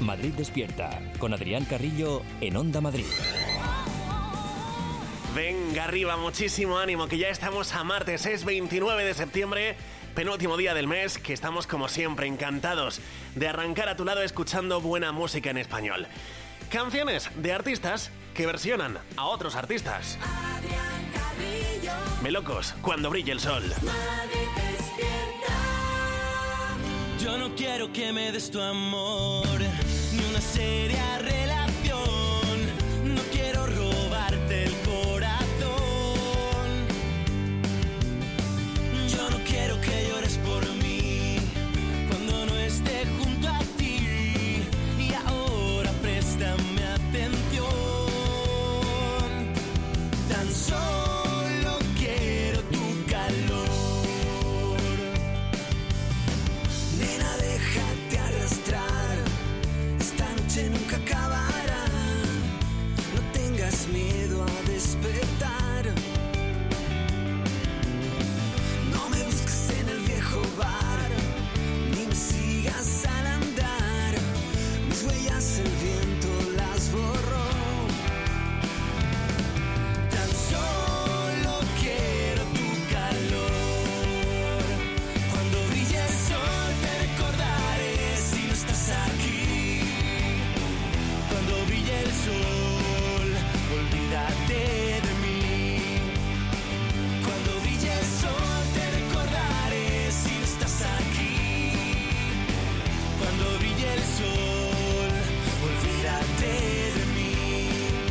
Madrid Despierta, con Adrián Carrillo en Onda Madrid. Venga arriba, muchísimo ánimo, que ya estamos a martes, es 29 de septiembre, penúltimo día del mes, que estamos como siempre encantados de arrancar a tu lado escuchando buena música en español. Canciones de artistas que versionan a otros artistas. Melocos, Cuando brille el sol. Yo no quiero que me des tu amor, ni una seria relación. No quiero robarte el corazón. Yo no quiero que llores por mí cuando no esté junto a ti. Y ahora préstame atención. Tan solo quiero tu calor. Nena, déjate arrastrar, esta noche nunca acabará. No tengas miedo a despertar. No me busques en el viejo bar, ni me sigas al andar. Mis huellas el viento las borró. Tan solo quiero tu calor. Cuando brille el sol te recordaré si no estás aquí. Cuando brille el sol, olvídate de mí. Cuando brille el sol te recordaré si no estás aquí. Cuando brille el sol, olvídate de mí.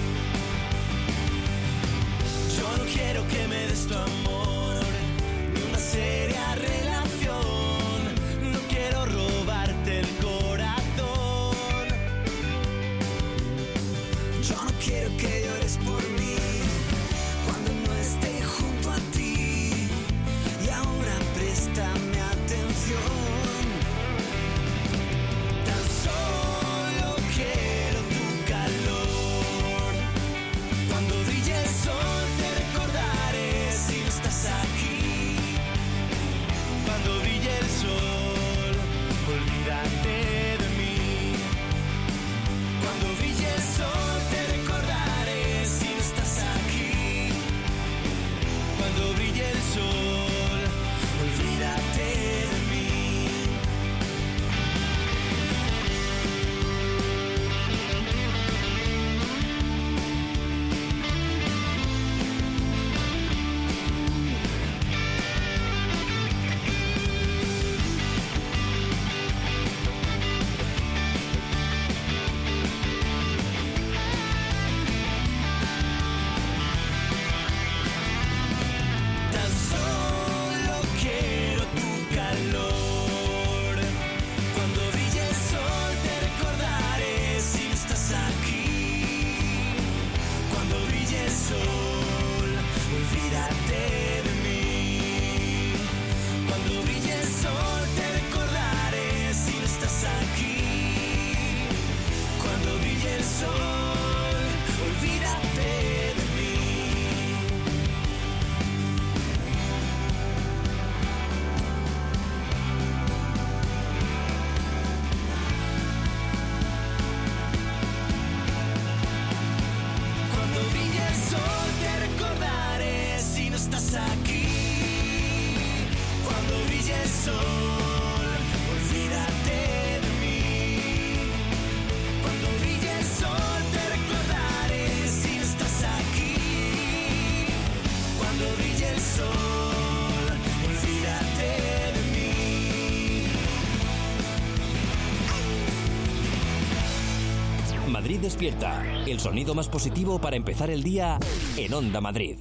Yo no quiero que me des tu amor, ni una seria relación. No quiero robarte el corazón. Yo no quiero que llores por mí cuando no esté junto a ti. Y ahora préstame atención. Tan solo quiero tu calor. Cuando brille el sol te recordaré si no estás aquí. Cuando brille el sol, olvídate de mí. Cuando brille el sol te recordaré si no estás aquí. Cuando brille el sol, olvídate de mí. Tan solo quiero tu calor. Cuando brille el sol te recordaré si no estás aquí. Cuando brille el sol, olvídate de mí. Cuando brille el sol te recordaré si no estás aquí. Cuando brille el sol, olvídate de mí. Cuando brille el sol te recordaré si no estás aquí. Cuando brille el sol, olvídate de mí. Cuando brille el sol te recordaré si no estás aquí. Cuando brille el sol, olvídate de mí. Madrid Despierta, el sonido más positivo para empezar el día en Onda Madrid.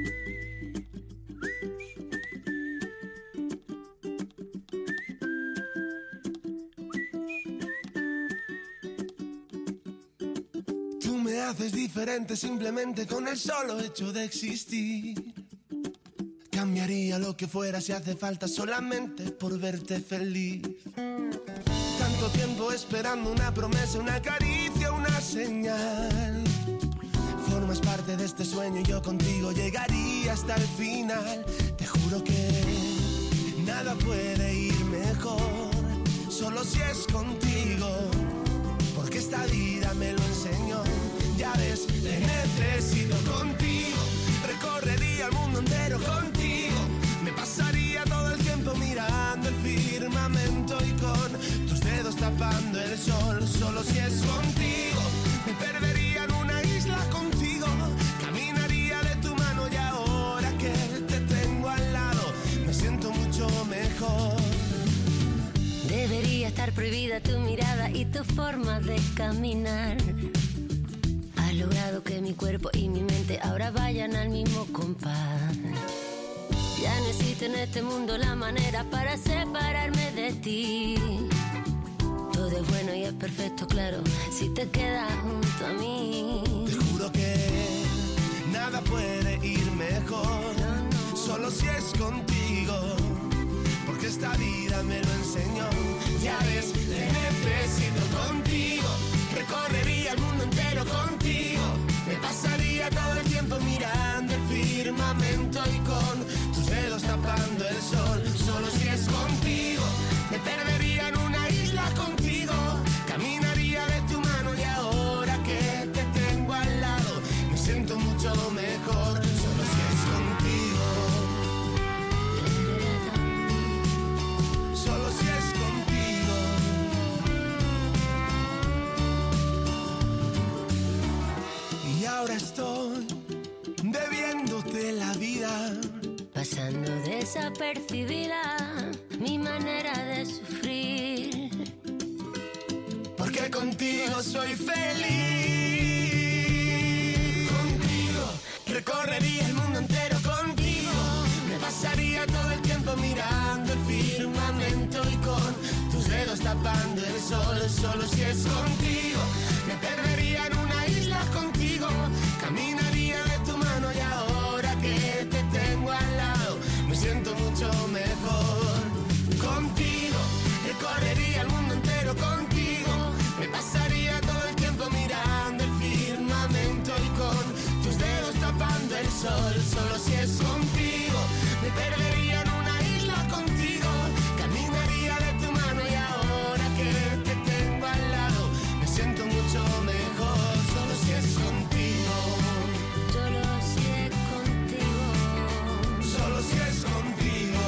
Tú me haces diferente simplemente con el solo hecho de existir. Cambiaría lo que fuera si hace falta solamente por verte feliz. Tanto tiempo esperando una promesa, una caricia, una señal. Formas parte de este sueño y yo contigo llegaría hasta el final. Te juro que nada puede ir mejor, solo si es contigo. Porque tapando el sol. Solo si es contigo, me perdería en una isla contigo. Caminaría de tu mano y ahora que te tengo al lado, me siento mucho mejor. Debería estar prohibida tu mirada y tu forma de caminar. Has logrado que mi cuerpo y mi mente ahora vayan al mismo compás. Ya no existe en este mundo la manera para separarme de ti. Todo es bueno y es perfecto, claro, si te quedas junto a mí. Te juro que nada puede ir mejor, solo si es contigo, porque esta vida me lo enseñó. Ya ves, te necesito contigo, recorrería el mundo entero contigo. Me pasaría todo el tiempo mirando el firmamento y con tus dedos tapando el sol. Solo si es contigo, me perdería en una isla contigo. Caminaría de tu mano y ahora que te tengo al lado, me siento mucho mejor. Solo si es contigo. Solo si es contigo. Y ahora estoy bebiéndote la vida, pasando desapercibida mi manera de sufrir. porque contigo soy feliz. Contigo recorrería el mundo entero contigo. Me pasaría todo el tiempo mirando el firmamento y con tus dedos tapando el sol. Solo si es contigo, me perdería en una isla contigo. Caminaría de tu mano y ahora que te tengo al lado, me siento mucho mejor. Contigo recorrería el mundo entero contigo. Me pasaría todo el tiempo mirando el firmamento y con tus dedos tapando el sol. Solo si es contigo, me perdería en una isla contigo. Caminaría de tu mano y ahora que te tengo al lado, me siento mucho mejor. Solo si es contigo. Solo si es contigo. Solo si es contigo.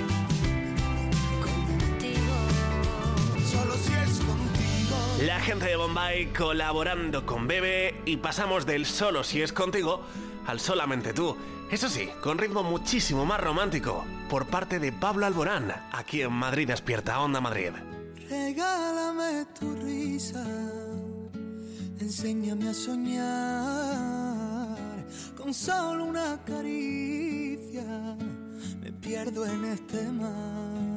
Contigo. Solo si es contigo. La gente de Bombay colaborando con Bebe y pasamos del solo si es contigo al solamente tú. Eso sí, con ritmo muchísimo más romántico por parte de Pablo Alborán, aquí en Madrid Despierta, Onda Madrid. Regálame tu risa, enséñame a soñar, con solo una caricia me pierdo en este mar.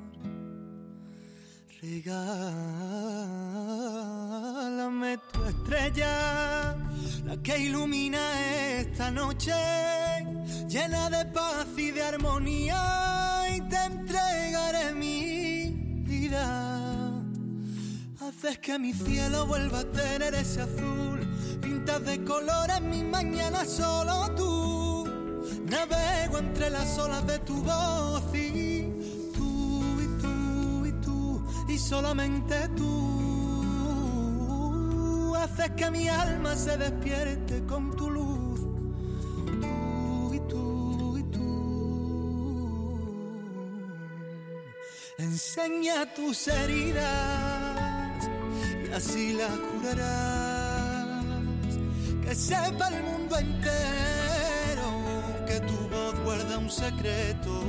Regálame tu estrella, la que ilumina esta noche, llena de paz y de armonía, y te entregaré mi vida. Haces que mi cielo vuelva a tener ese azul, pintas de colores mis mañanas solo tú. Navego entre las olas de tu voz y tú, y tú, y tú, y solamente tú. Haces que mi alma se despierte con tu luz. Tú y tú y tú. Enseña tus heridas y así las curarás. Que sepa el mundo entero que tu voz guarda un secreto.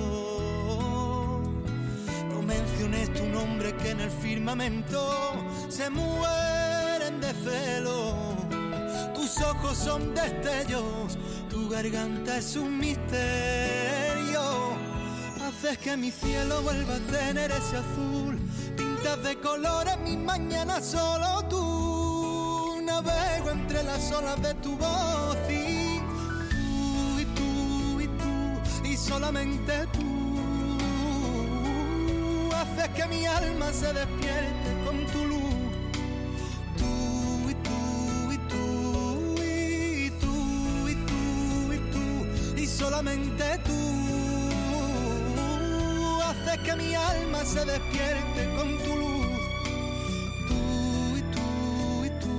No menciones tu nombre que en el firmamento se mueren de celo. Tus ojos son destellos, tu garganta es un misterio. Haces que mi cielo vuelva a tener ese azul, pintas de colores mis mañanas solo tú. Navego entre las olas de tu voz y tú, y tú, y tú, y solamente tú. Haces que mi alma se despierte con tu luz. Tú, y tú, y tú, y tú, y tú, y tú, y solamente tú. Haces que mi alma se despierte con tu luz. Tú y tú y tú.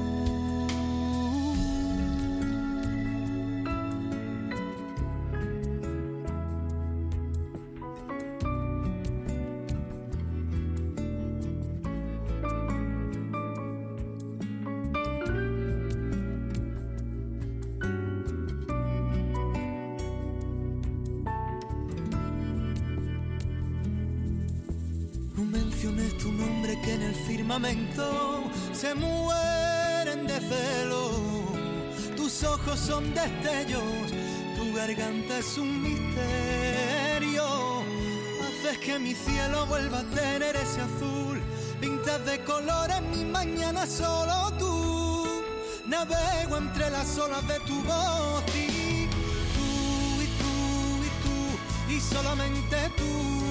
canciones tu nombre que en el firmamento se mueren de celo. Tus ojos son destellos, tu garganta es un misterio. Haces que mi cielo vuelva a tener ese azul. Pintas de colores mi mañana, solo tú. Navego entre las olas de tu voz y tú, y tú, y tú, y solamente tú.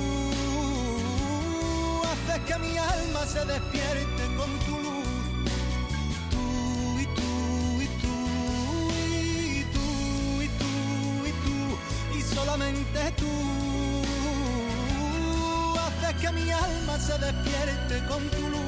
Haces que mi alma se despierte con tu luz. Tú, y tú, y tú, y tú, y tú, y tú, y solamente tú. Haces que mi alma se despierte con tu luz.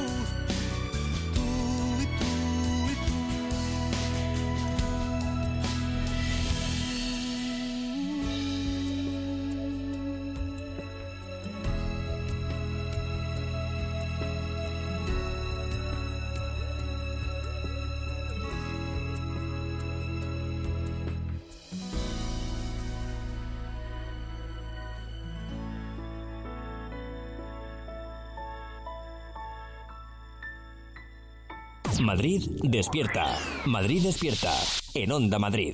Madrid despierta. Madrid despierta. En Onda Madrid.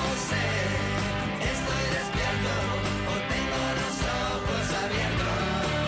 Estoy despierto o tengo los ojos abiertos.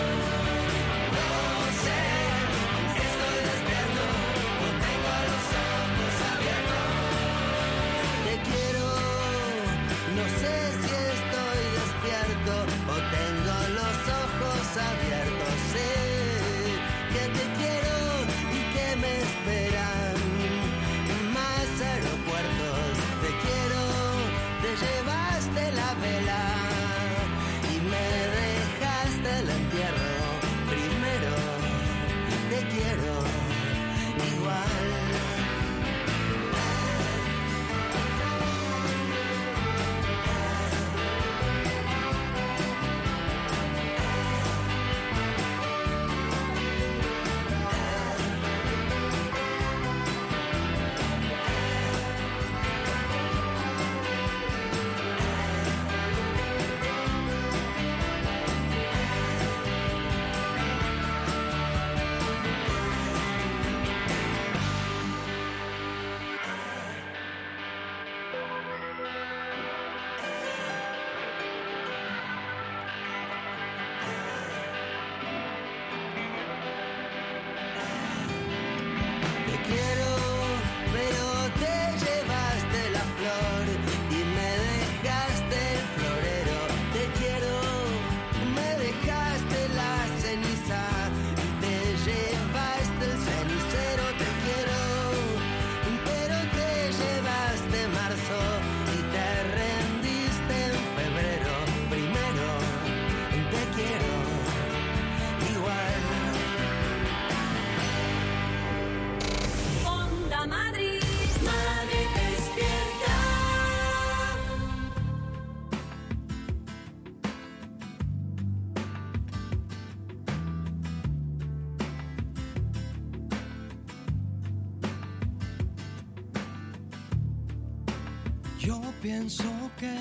Yo pienso que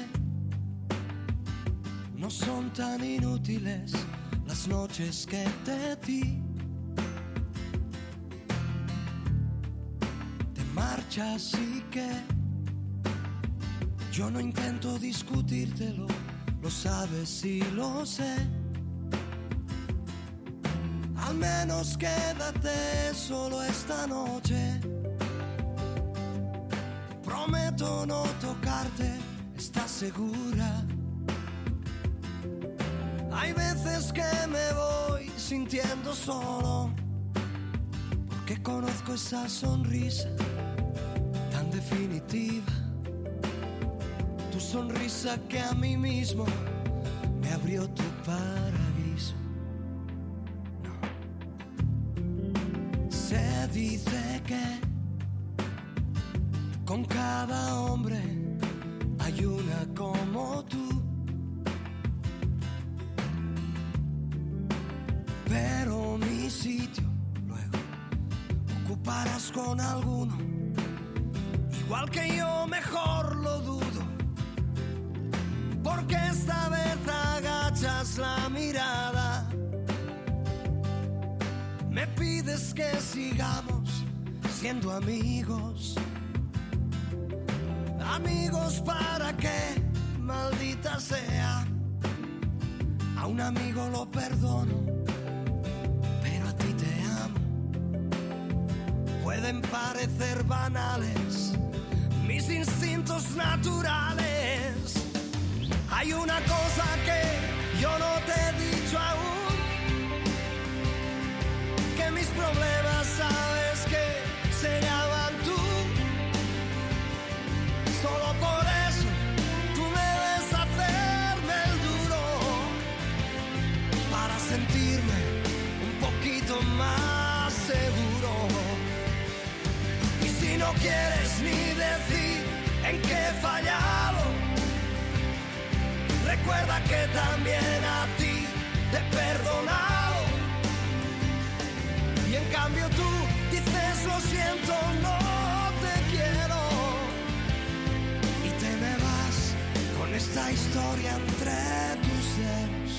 no son tan inútiles las noches que te di. Te marchas y que yo no intento discutírtelo, lo sabes y lo sé. Al menos quédate solo esta noche. Prometo no tocarte, ¿estás segura? Hay veces que me voy sintiendo solo, porque conozco esa sonrisa tan definitiva. Tu sonrisa que a mí mismo me abrió tu paraíso. No. Se dice que con cada hombre hay una como tú. Pero mi sitio luego ocuparás con alguno. Igual que yo, mejor lo dudo. Porque esta vez agachas la mirada. Me pides que sigamos siendo amigos. Amigos para que, maldita sea, a un amigo lo perdono, pero a ti te amo. Pueden parecer banales mis instintos naturales. Hay una cosa que yo no te he dicho aún, que mis problemas sabes que se llaman tú. Solo por eso tú me ves hacerme el duro, para sentirme un poquito más seguro. Y si no quieres ni decir en qué he fallado, recuerda que también a ti te he perdonado. Y en cambio tú dices lo siento, no te quiero. Y te me vas con esta historia entre tus dedos.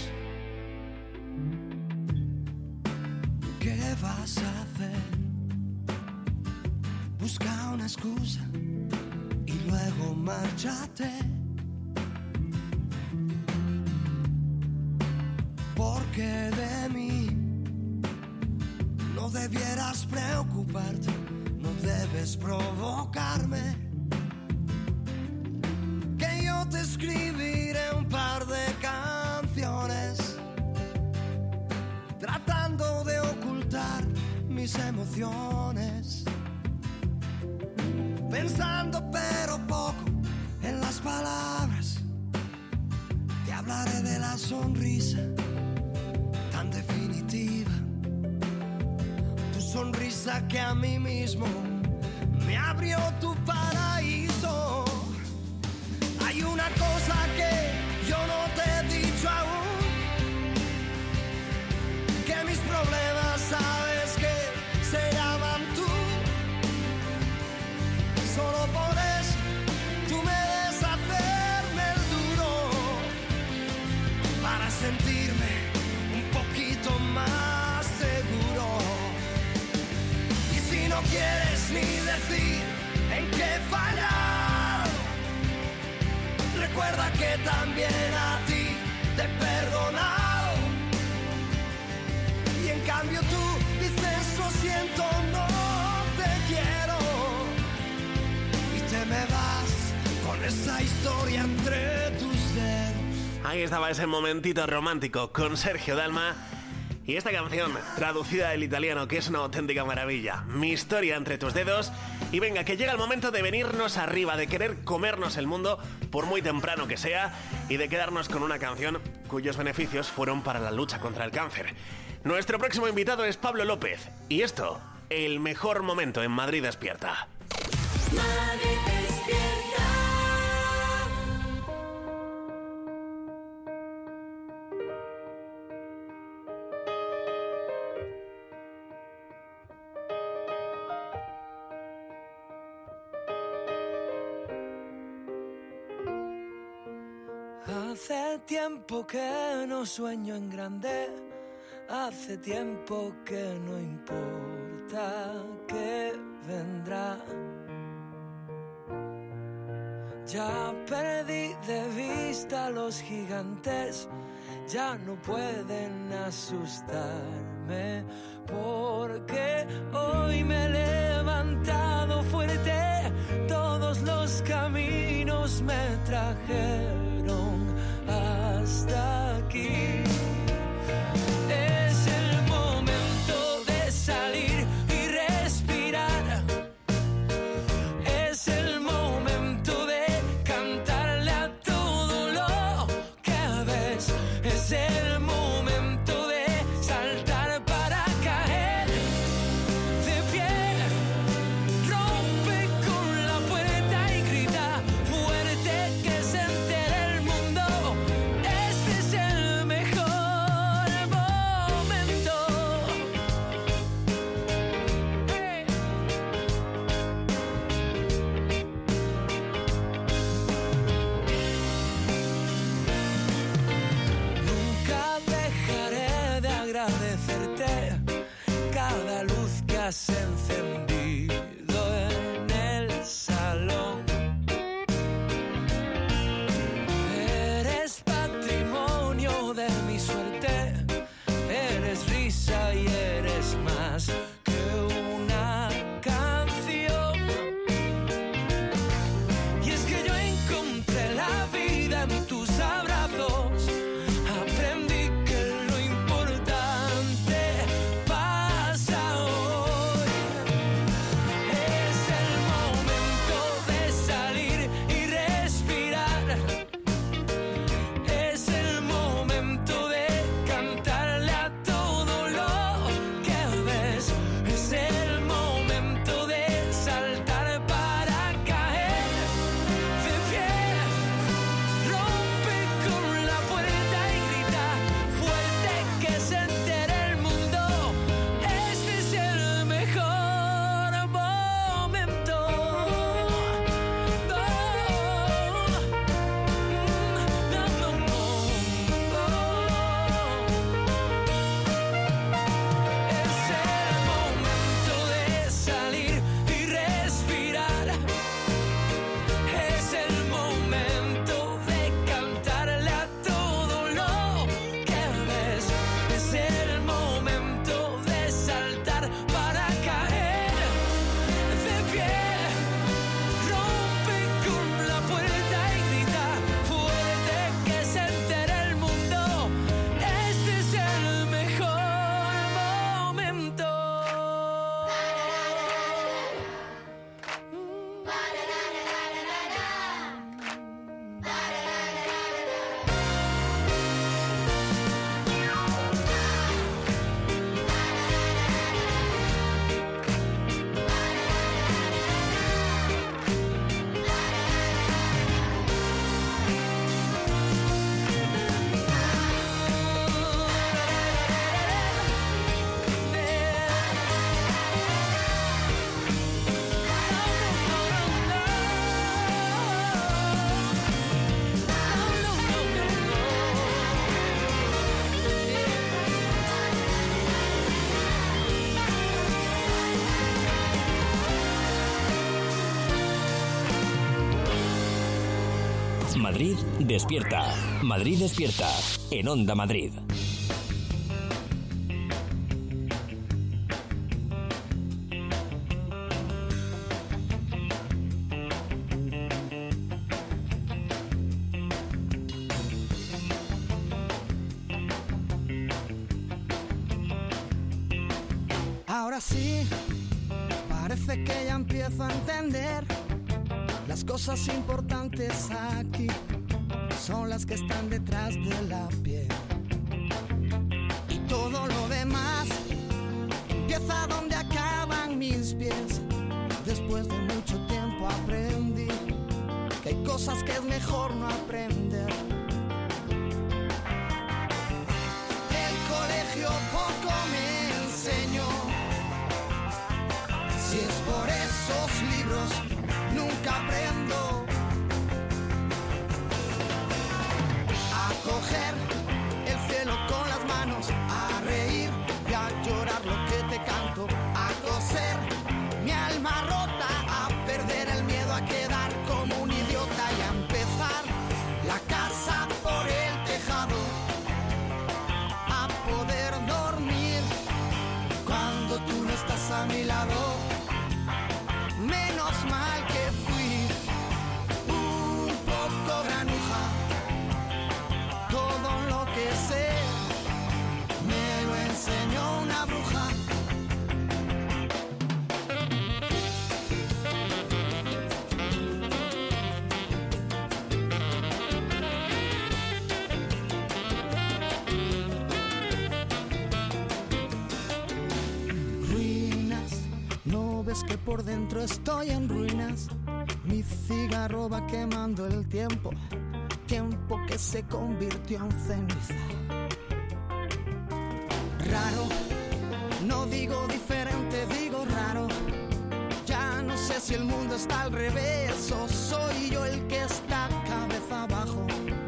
¿Qué vas a hacer? Busca una excusa y luego márchate. Porque de mí no debieras preocuparte, no debes provocarme. Que yo te escribiré un par de canciones, tratando de ocultar mis emociones, pensando pero poco en las palabras. Te hablaré de la sonrisa tan definitiva, tu sonrisa que a mí mismo me abrió tu paraíso. Hay una cosa que yo no te he dicho aún, que mis problemas sabes que se llaman tú. Solo por eso tú me ves hacerme el duro, para sentirme un poquito más seguro. Y si no quieres ni decir en qué fallar, recuerda que también a ti te he perdonado. Y en cambio tú dices lo siento, no te quiero. Y te me vas con esta historia entre tus dedos. Ahí estaba ese momentito romántico con Sergio Dalma y esta canción traducida del italiano, que es una auténtica maravilla. Mi historia entre tus dedos. Y venga, que llega el momento de venirnos arriba, de querer comernos el mundo por muy temprano que sea, y de quedarnos con una canción cuyos beneficios fueron para la lucha contra el cáncer. Nuestro próximo invitado es Pablo López y esto, el mejor momento en Madrid Despierta. Madrid Despierta. Hace tiempo que no sueño en grande, hace tiempo que no importa qué vendrá. Ya perdí de vista a los gigantes, ya no pueden asustarme, porque hoy me he levantado fuerte, todos los caminos me trajeron hasta aquí. Es el momento de salir y respirar, es el momento de cantarle a todo lo que ves, es el momento de saltar para caer de pie, rompe con la puerta y grita fuerte que se entere el mundo, este es el mejor momento. Hey. Nunca dejaré de agradecerte cada luz que has encendido en el salón. Eres patrimonio de mi suerte, eres risa y eres más que una canción. Y es que yo encontré la vida en tus abrazos, aprendí que lo importante pasa hoy. Es el momento de salir y respirar, es el momento de cantarle a todo lo que ves, es el momento de saltar para caer de pie, rompe con la puerta y grita fuerte que se entere el mundo, este es el mejor momento. Es el momento de salir y respirar, es el momento de cantarle a todo lo que ves, es el momento de saltar para caer de pie, rompe con la puerta y grita fuerte que se entere el mundo, este es el mejor momento. Madrid despierta. Madrid despierta. En Onda Madrid. Ahora sí, parece que ya empiezo a entender. Las cosas importantes aquí son las que están detrás de la piel. Y todo lo demás empieza donde acaban mis pies. Después de mucho tiempo aprendí que hay cosas que es mejor no aprender. El colegio poco me enseñó. Si es por esos libros, nunca aprendo. sabes que por dentro estoy en ruinas. Mi cigarro va quemando el tiempo, tiempo que se convirtió en ceniza. Raro, no digo diferente, digo raro. Ya no sé si el mundo está al revés o soy yo el que está cabeza abajo.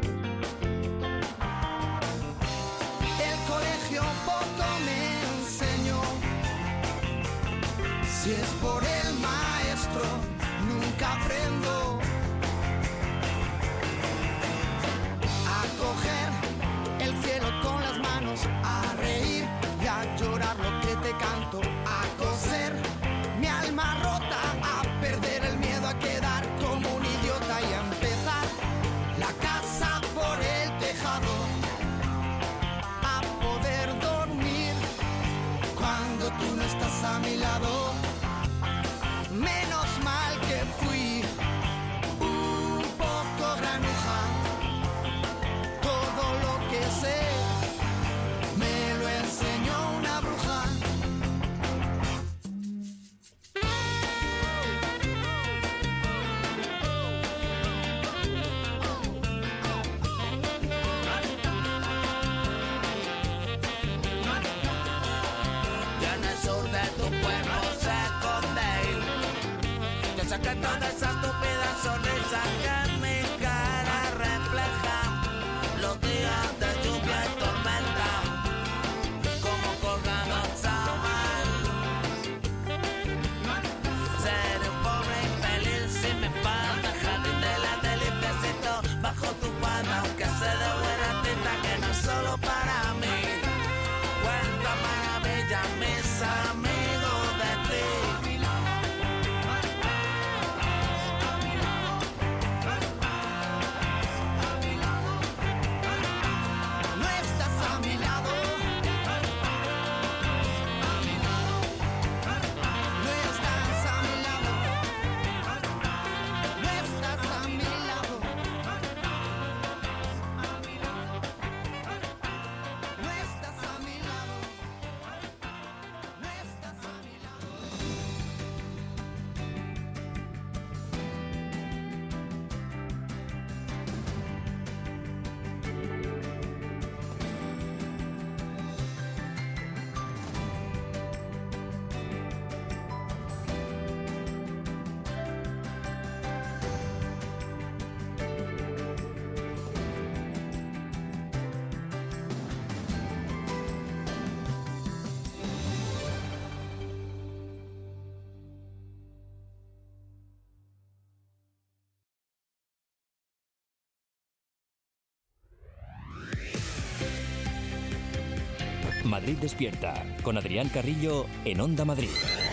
El colegio poco me enseñó. Si es por el maestro, nunca aprendo a coger el cielo con las manos, a reír y a llorar lo que te canto, a coser mi alma rota, a perder el miedo a quedar como un idiota y a empezar la casa por el tejado, a poder dormir cuando tú no estás a mi lado. Menos mal que fui un poco granuja. Todo lo que sé me lo enseñó una bruja. Ya en el sur de tu pueblo se esconde. Yo sé que toda esa estúpida sonrisa que mi cara refleja los días de lluvia y tormenta, como colgados a mar. Seré un pobre infeliz si me falta el jardín de la delicecito bajo tu falda, aunque sé de buena tinta que no es solo para mí. Cuenta maravillas mis amigos de ti. No estás a mi lado. No estás a mi lado. No estás a mi lado. No estás a mi lado. No estás a mi lado. Madrid Despierta, con Adrián Carrillo en Onda Madrid.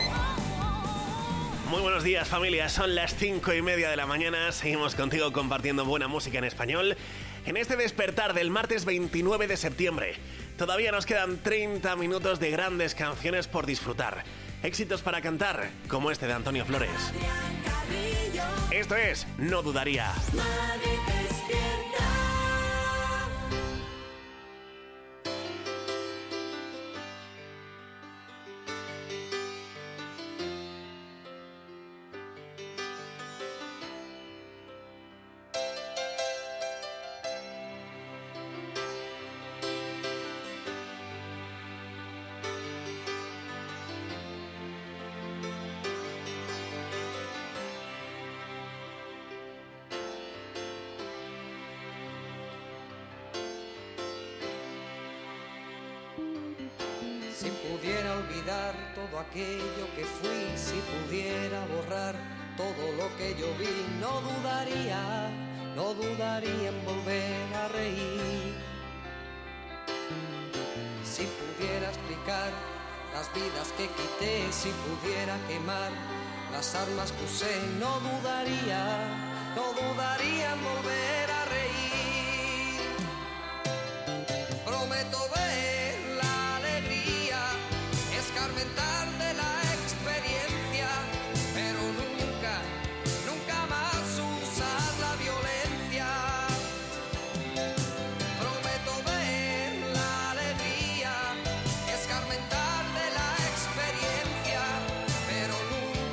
Muy buenos días, familia. Son las 5:30 de la mañana. Seguimos contigo compartiendo buena música en español en este despertar del martes 29 de septiembre. Todavía nos quedan 30 minutos de grandes canciones por disfrutar. Éxitos para cantar, como este de Antonio Flores. Esto es No Dudaría. Madrid despierta. Si pudiera olvidar todo aquello que fui, si pudiera borrar todo lo que yo vi, no dudaría en volver a reír. Si pudiera explicar las vidas que quité, si pudiera quemar las armas que usé, no dudaría en volver a reír. Prometo ver la alegría, escarmentar de la experiencia, pero nunca más usar la violencia. Prometo ver la alegría, escarmentar de la experiencia, pero nunca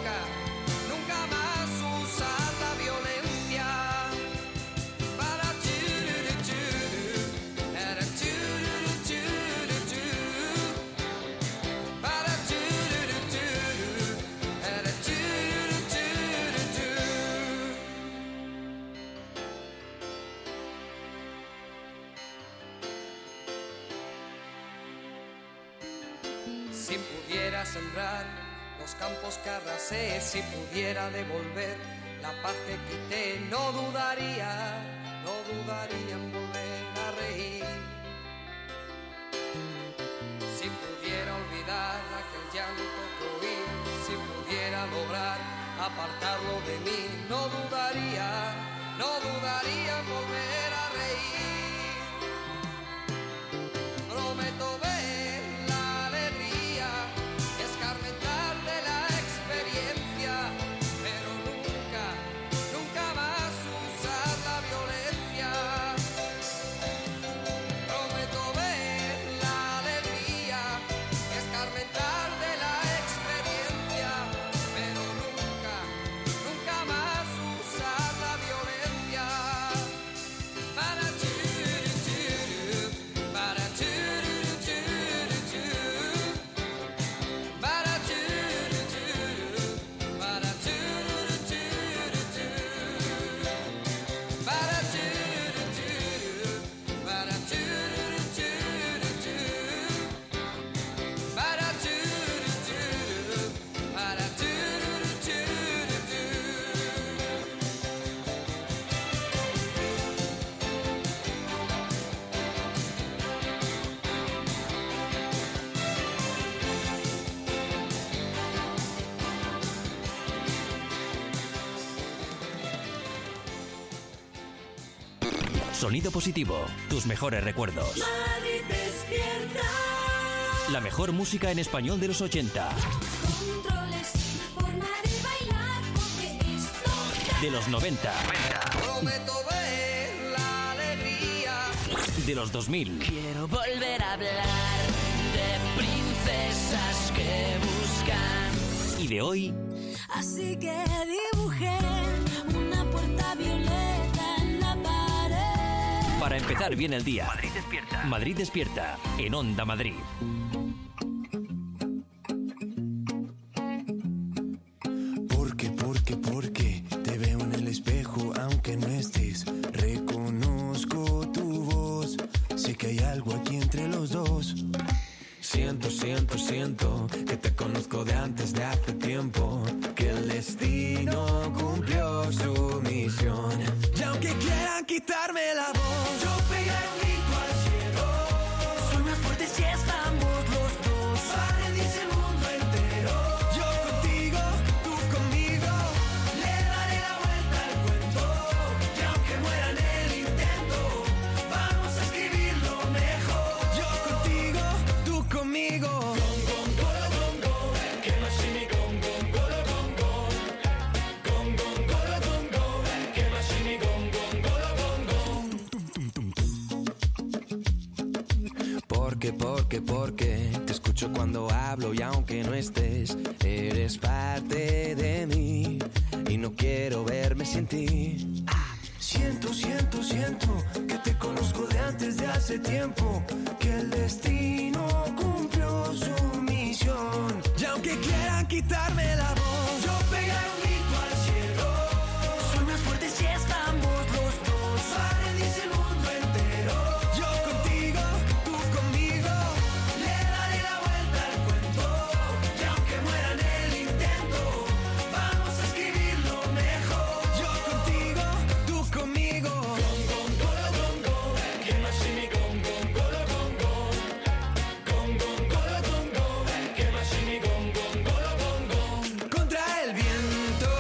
Si pudiera sembrar los campos que arrasé, si pudiera devolver la paz que quité, no dudaría en volver a reír. Si pudiera olvidar aquel llanto que oí, si pudiera lograr apartarlo de mí, no dudaría en volver a reír. Prometo ver la alegría, escarmentar de la experiencia, pero nunca más usar la violencia. Prometo ver la alegría, escarmentar de la experiencia, pero nunca más usar la violencia. Para Sonido Positivo, tus mejores recuerdos. Madrid despierta. La mejor música en español de los 80. Controles, forma de bailar, porque esto De los 90. Prometo ver la alegría. De los 2000. Quiero volver a hablar de princesas que buscan. Y de hoy. Así que dibujé una puerta violeta en la pared. Para empezar bien el día. Madrid despierta. Madrid despierta. En Onda Madrid. Porque te veo en el espejo aunque no estés. Reconozco tu voz. Sé que hay algo aquí entre los dos. Siento que te conozco de antes de hace tiempo. Que el destino cumplió su misión. Y aunque quieran quitarme la voz, yo pegaré un grito al cielo. Soy más fuerte si estamos los dos. Para rendirse el mundo entero. Yo contigo, tú conmigo. Le daré la vuelta al cuento. Y aunque muera en el intento, vamos a escribirlo mejor. Yo contigo, tú conmigo. Porque te escucho cuando hablo y aunque no estés, eres parte de mí y no quiero verme sin ti. Siento que te conozco de antes de hace tiempo, que el destino cumplió su misión. Y aunque quieran quitarme la voz, yo pegaré un grito al cielo. Soy más fuerte si estamos los dos. Para rendirse el mundo entero. Yo contigo, tú conmigo. Le daré la vuelta al cuento. Y aunque muera en el intento, vamos a escribirlo mejor. Yo contigo, tú conmigo. Contra el viento,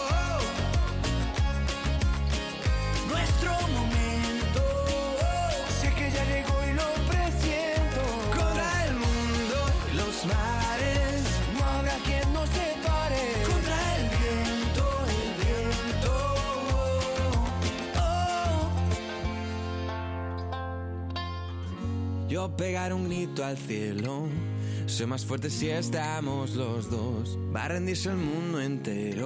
nuestro momento. Sé que ya llegó y lo presiento. Contra el mundo, los mares, no habrá quien nos separe. Contra el viento, Yo pegaré un grito al cielo. Soy más fuerte si estamos los dos. Va a rendirse el mundo entero.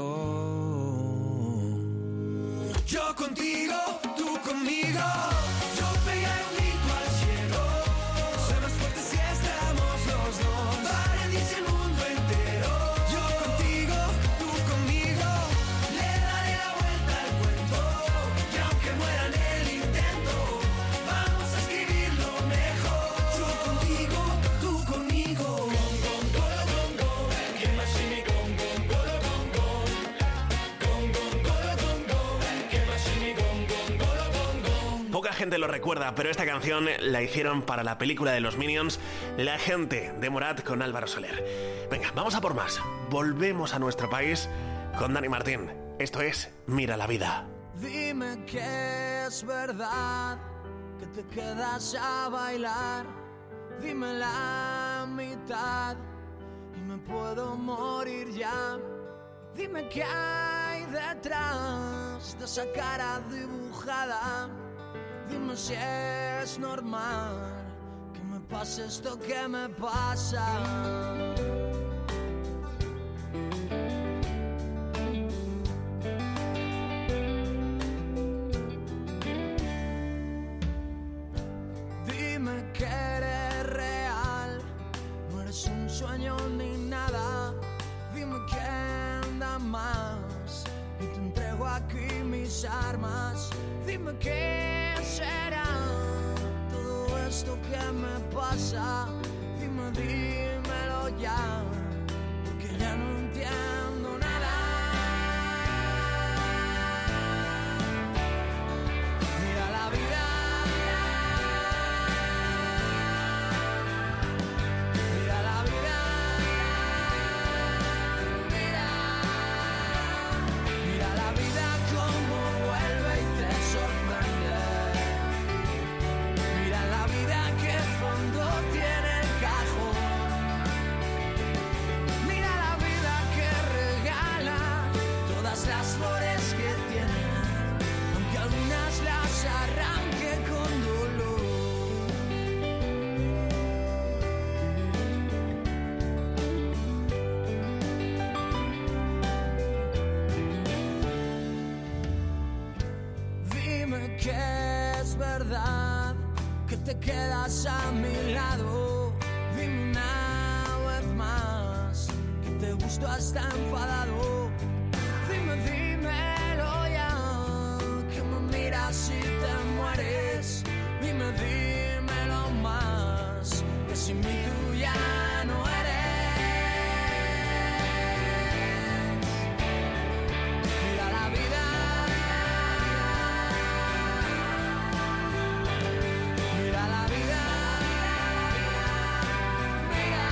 Yo contigo, tú conmigo. Yo pegaré un grito al cielo. Soy más fuerte si estamos los dos. Va a rendirse el mundo entero. Yo contigo, tú conmigo. Le daré la vuelta al cuento. Y aunque muera en el intento, vamos a escribirlo mejor. Yo contigo, tú conmigo. gente lo recuerda, pero esta canción la hicieron para la película de los Minions, La gente de Morat con Álvaro Soler. Venga, vamos a por más. Volvemos a nuestro país con Dani Martín. Esto es Mira la vida. Dime que es verdad que te quedas a bailar. Dime la mitad y me puedo morir ya. Dime qué hay detrás de esa cara dibujada. Dime si es normal que me pase esto que me pasa. Dime que eres real, no eres un sueño ni nada. Dime quién da más y te entrego aquí mis armas. Dime qué será todo esto que me pasa. Dime, dímelo ya, porque ya no entiendo nada. Mira la vida. Mira la vida. Mira la vida como vuelve y te sorprende. Mira la vida qué fondo tiene el cajón. Mira la vida que regala todas las flores que tiene, aunque algunas las arranque con dolor. Dime que es verdad que te quedas a mi lado. Dime una vez más que te gusto hasta enfadado. Dime, dímelo ya, que me miras y te mueres. Dime, dímelo más, que sin mí tú ya no eres. Mira la vida. Mira la vida. Mira.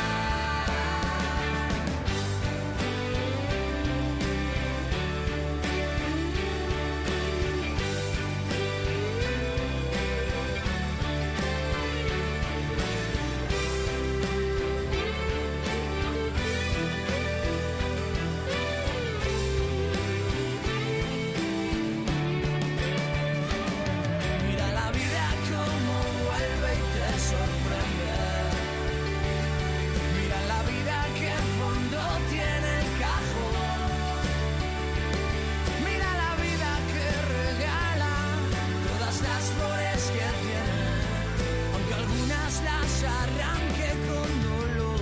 Mira la vida como vuelve y te sorprende. Mira la vida que en fondo tiene el cajón. Mira la vida que regala todas las flores que tiene, aunque algunas las arranque con dolor.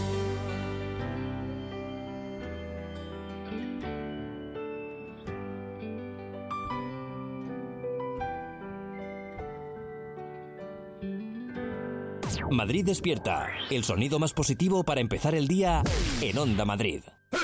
Madrid despierta. El sonido más positivo para empezar el día en Onda Madrid.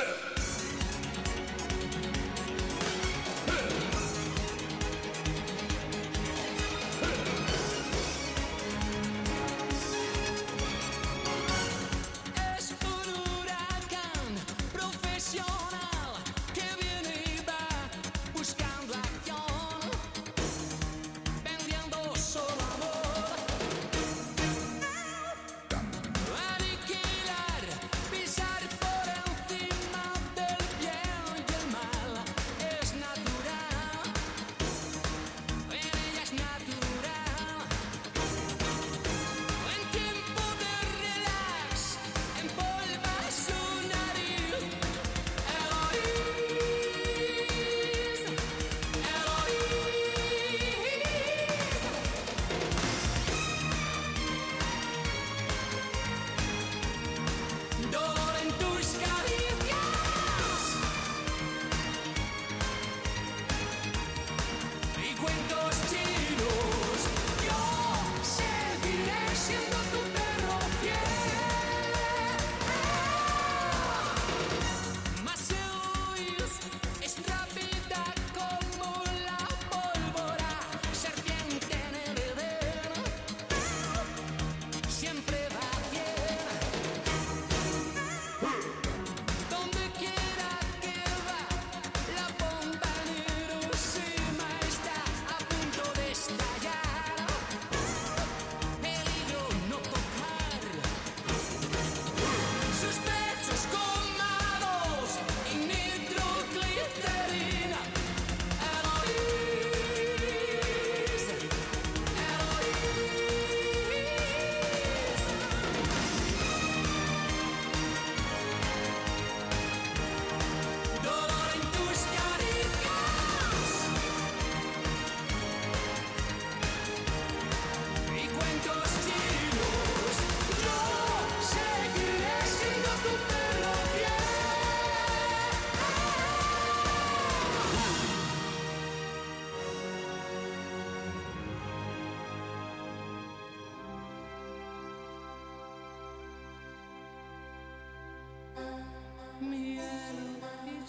Es un huracán profesional que viene y va buscando acción, vendiendo solo amor. Aniquilar, pisar por encima.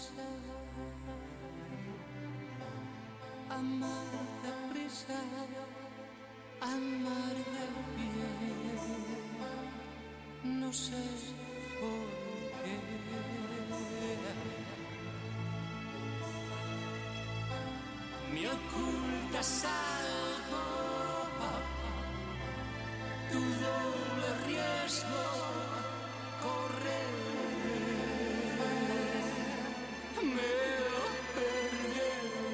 deprisa, amar deprisa, amar de pie, no sé por qué. Me ocultas algo, tu doble riesgo, correr, me perdí.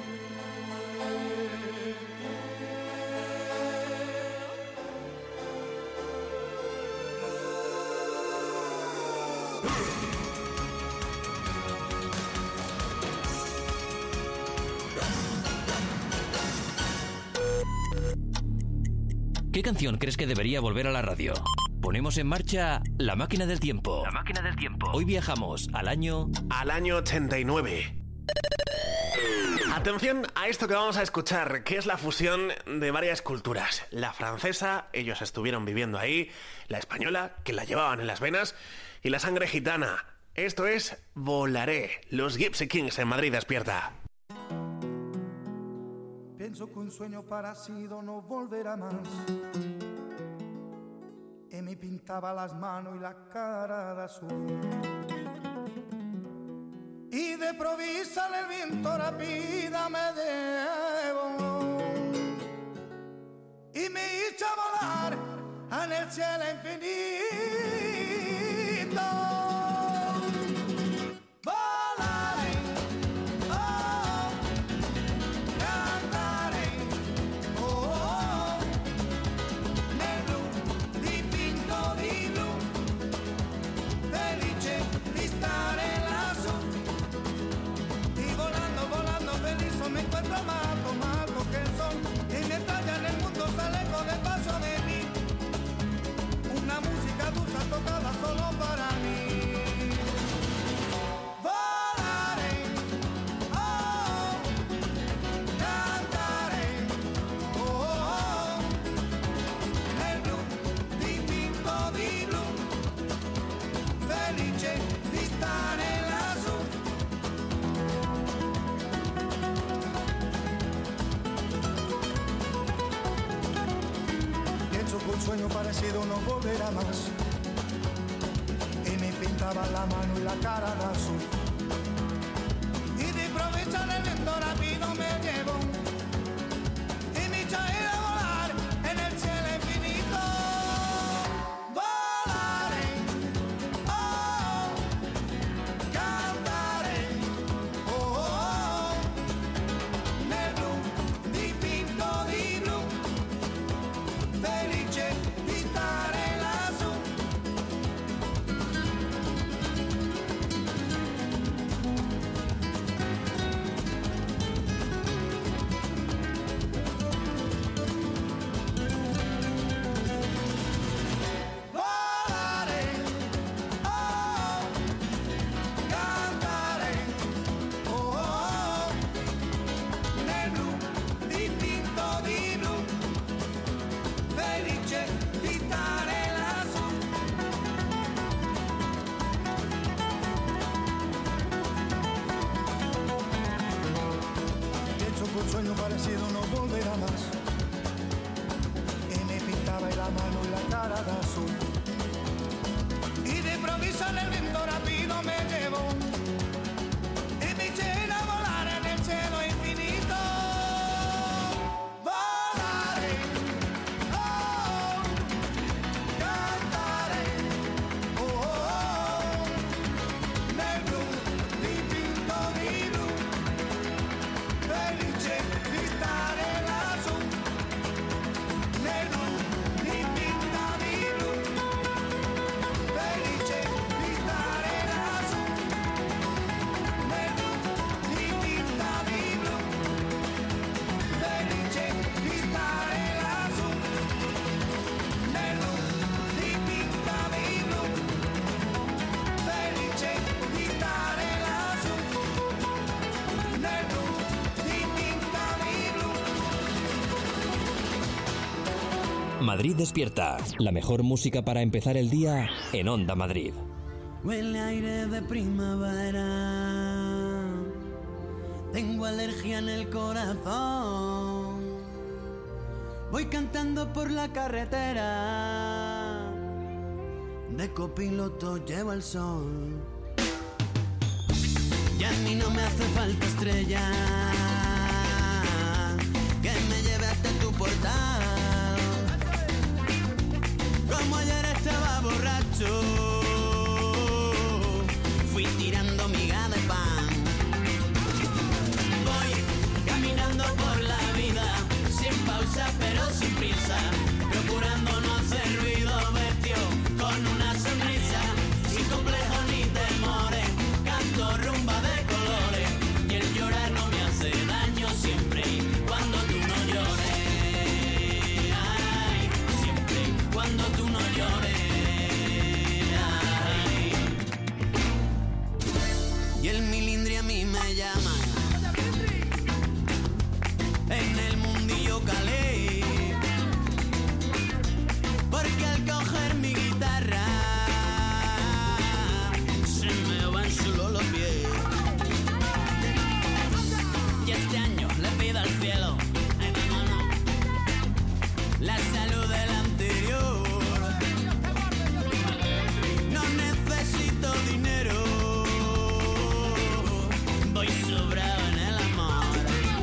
¿Qué canción crees que debería volver a la radio? Ponemos en marcha La Máquina del Tiempo. La Máquina del Tiempo. Hoy viajamos al año 89. Atención a esto que vamos a escuchar, que es la fusión de varias culturas. La francesa, ellos estuvieron viviendo ahí, la española, que la llevaban en las venas, y la sangre gitana. Esto es Volaré, los Gypsy Kings en Madrid Despierta. Pienso que un sueño parecido no volverá más. Y me pintaba las manos y la cara de azul. Y de provisa el viento rápida me llevo. Y me hizo volar en el cielo infinito. Tocada solo para mí. Volaré, oh, cantaré, oh, nel blu dipinto di blu, felice di stare lassù. Pienso que un sueño parecido no volverá más. Pintaba la mano y la cara de azul. Y de improviso el viento rápido me llevó. Y me echó a ir a volar en el cielo infinito. Volaré, oh, cantaré, oh, nel blu dipinto di blu, felice di stare lassù. Un sueño parecido no volverá más. Y me pintaba la mano y la cara de azul. Y de improviso el viento rápido me llevó. Y me eché a volar en el cielo infinito. Volaré, oh, cantaré, oh, nel blu dipinto di blu, felice di stare lassù, nel blu dipinto di blu, felice di stare lassù, nel blu dipinto di blu, felice di stare lassù, nel blu dipinto di blu, felice di stare lassù, nel blu. Madrid Despierta, la mejor música para empezar el día en Onda Madrid. Huele aire de primavera Tengo alergia en el corazón. Voy cantando por la carretera. De copiloto llevo el sol. Y a mí no me hace falta estrella que me lleve hasta tu portal. Como ayer estaba borracho, fui tirando miga de pan. Voy caminando por la vida, sin pausa pero sin prisa, procurando no hacer ruido, vestido con una sonrisa, sin complejos ni temores, canto rumba de colores, y el llorar no me hace daño siempre y cuando tú no llores. Ay, siempre y cuando tú no llores. Ay. Y el milindri a mí me llama. En el mundillo calé, porque al coger mi guitarra se me van solo los pies. Y este año le pido al cielo, ay, no, la salud del anterior. No necesito dinero, voy sobrado en el amor.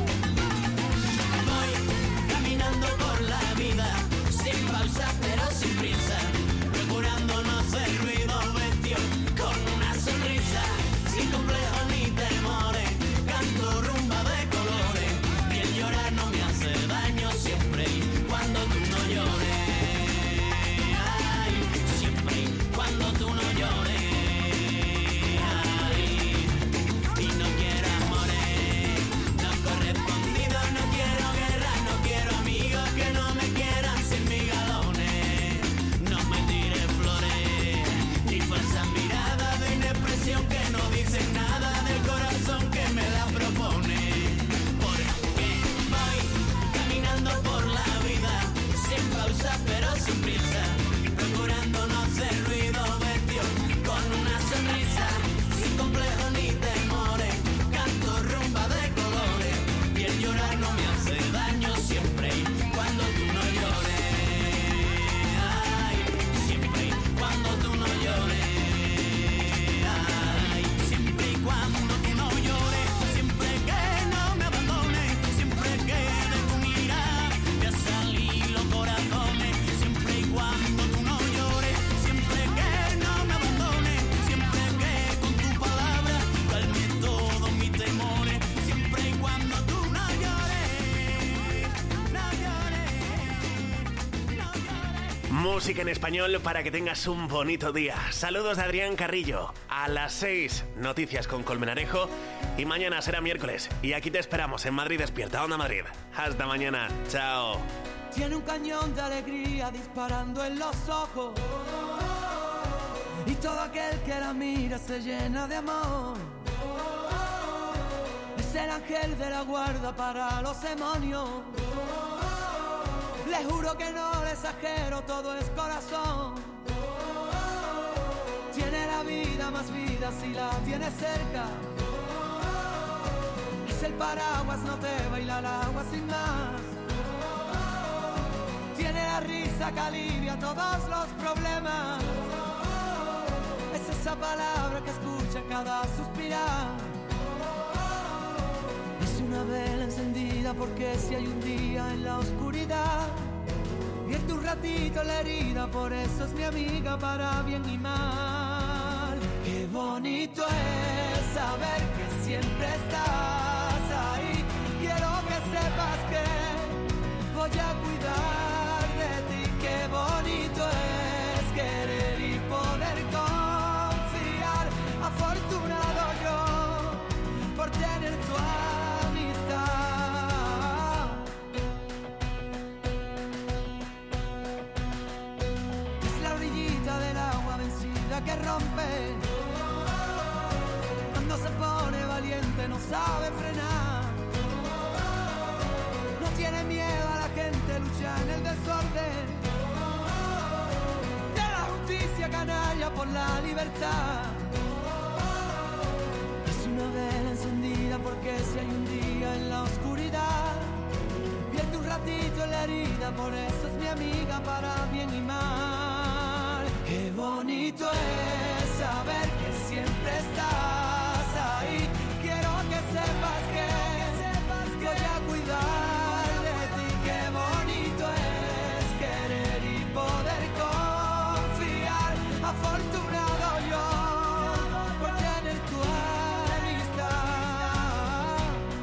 Voy caminando por la vida, sin pausa pero sin prisa, procurando no hacer ruido, vestido con una sonrisa, sin complejos ni temores, canto rumba de colores, y el llorar no me hace daño siempre y cuando tú no llores. Ay, siempre y cuando tú no llores. Ay, y no quiero amores no correspondidos, no quiero guerra, no quiero amigos que no me quieran sin mis galones. No me tires flores ni falsas miradas de inexpresión que no dicen nada del corazón que me la propone. Porque voy caminando por la vida, sin pausa pero sin prisa, procurando no hacer ruido, vestido con una sonrisa, sin complejos ni temores, canto rumba de colores, y el llorar no me hace daño siempre y cuando tú no llores. Ay, siempre y cuando tú no llores. Ay, siempre y cuando tú no llores, siempre que no me abandones, siempre que de tu mirada me ha salido los corazones, siempre y cuando tú no llores, siempre que no me abandones, siempre que con tu palabra calme todos mis temores, siempre y cuando tú no llores, no llores, no llores. Música en español para que tengas un bonito día. Saludos de Adrián Carrillo. A las 6, noticias con Colmenarejo. Y mañana será miércoles. Y aquí te esperamos en Madrid Despierta, Onda Madrid. Hasta mañana. Chao. Tiene un cañón de alegría disparando en los ojos, y todo aquel que la mira se llena de amor. Es el ángel de la guarda para los demonios. Le juro que no le exagero, todo es corazón. Tiene la vida más vida si la tienes cerca. Es el paraguas, no te baila el agua sin más. Tiene la risa que alivia todos los problemas. Es esa palabra que escucha cada suspirar. Es una vela encendida porque si hay un día en la oscuridad, vierte un ratito la herida, por eso es mi amiga para bien y mal. Qué bonito es saber que siempre estás ahí. Quiero que sepas que voy a cuidar de ti. Qué bonito es querer y poder confiar. Afortunado yo por tener tu amistad. Es la orillita del agua vencida que rompe. Cuando se pone valiente no sabe frenar. No tiene miedo a la gente, lucha en el desorden. De la justicia canalla por la libertad. Es una vela encendida vida, porque si hay un día en la oscuridad, vierte un ratito en la herida, por eso es mi amiga para bien y mal. Qué bonito es saber que siempre estás ahí. Quiero que sepas que voy a cuidar de ti. Qué bonito es querer y poder confiar. Afortunado yo por tener tu amistad.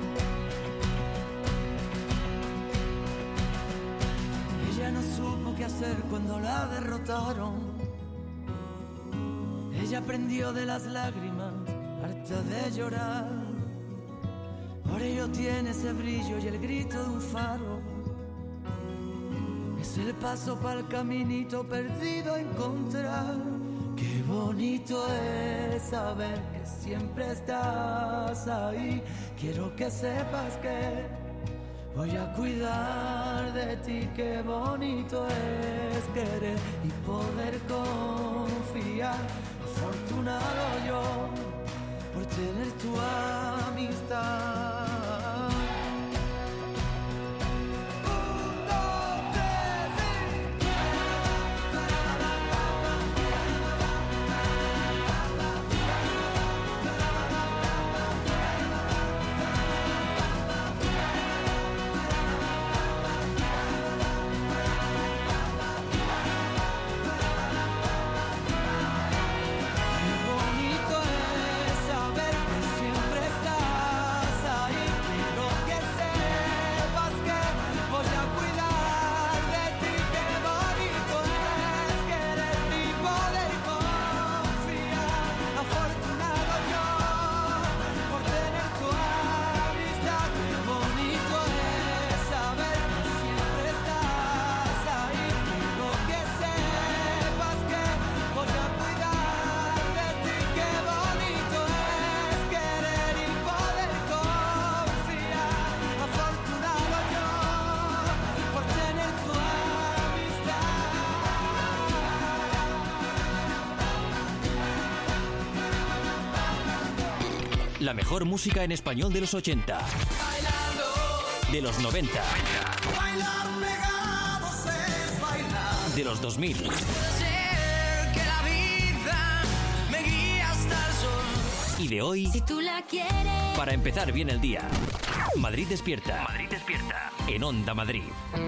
Ella no supo qué hacer cuando la derrotaron. Ella aprendió de las lágrimas, harta de llorar. Por ello tiene ese brillo y el grito de un faro. Es el paso para el caminito perdido a encontrar. Qué bonito es saber que siempre estás ahí. Quiero que sepas que voy a cuidar de ti. Qué bonito es querer y poder confiar. Afortunado yo por tener tu amistad. La mejor música en español de los 80, de los 90, de los 2000. Y de hoy, Si tú la quieres. para empezar bien el día. Madrid despierta. Madrid despierta. En Onda Madrid.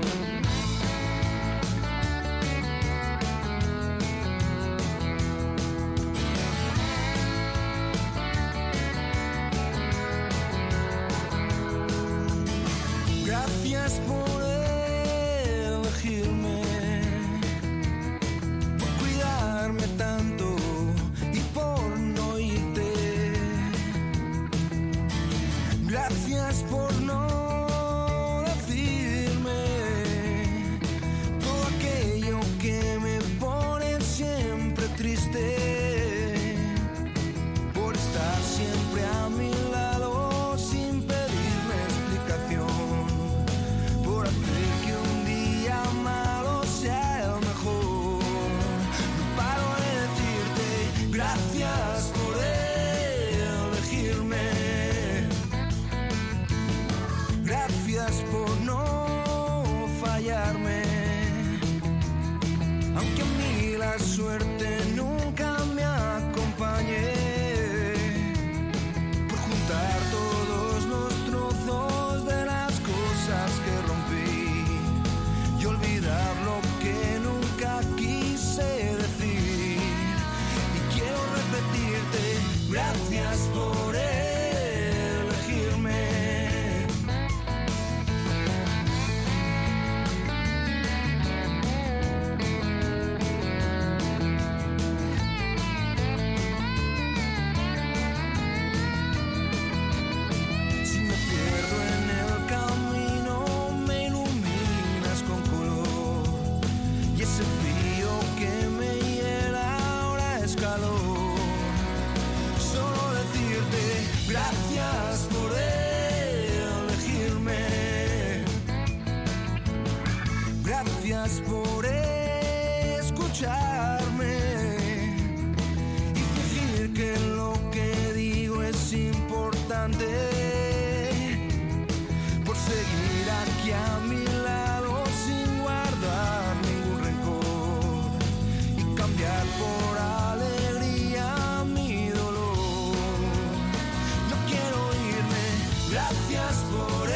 Gracias por elegirme, por cuidarme tanto y por no irte. Gracias por no decirme todo aquello que me pone siempre triste, por estar siempre a mi lado sin pedirme explicación, por hacer que un día malo sea el mejor. No paro de decirte gracias por elegirme, gracias por no fallarme, aunque a mí la suerte nunca me acompañe, por juntar todos los trozos de las cosas que rompí y olvidar lo que nunca quise decir. Y quiero repetirte gracias por elegirme. Si me pierdo en el camino, me iluminas con color, y ese frío que me hiela ahora es calor. Solo decirte gracias por elegirme, gracias por escucharme y fingir que lo que digo es importante. aquí a mi lado sin guardar ningún rencor y cambiar por alegría mi dolor. No quiero irme, gracias por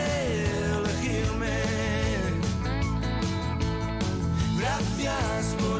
elegirme, gracias por